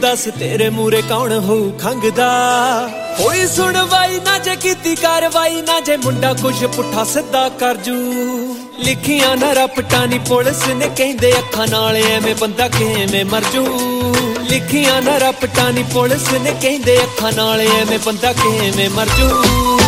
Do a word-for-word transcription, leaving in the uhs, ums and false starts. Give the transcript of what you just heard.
दस तेरे मूरे कौन हो खंगदा होई सुनवाई ना जे कीती कार्रवाई ना जे मुंडा कुछ पुठा सीधा कर जू लिखियां ना रपटा नी पुलिस ने कहंदे अखां नाल एवें बंदा किवें मर जू लिखियां ना रपटा नी पुलिस ने कहंदे अखां नाल एवें बंदा किवें मर जू।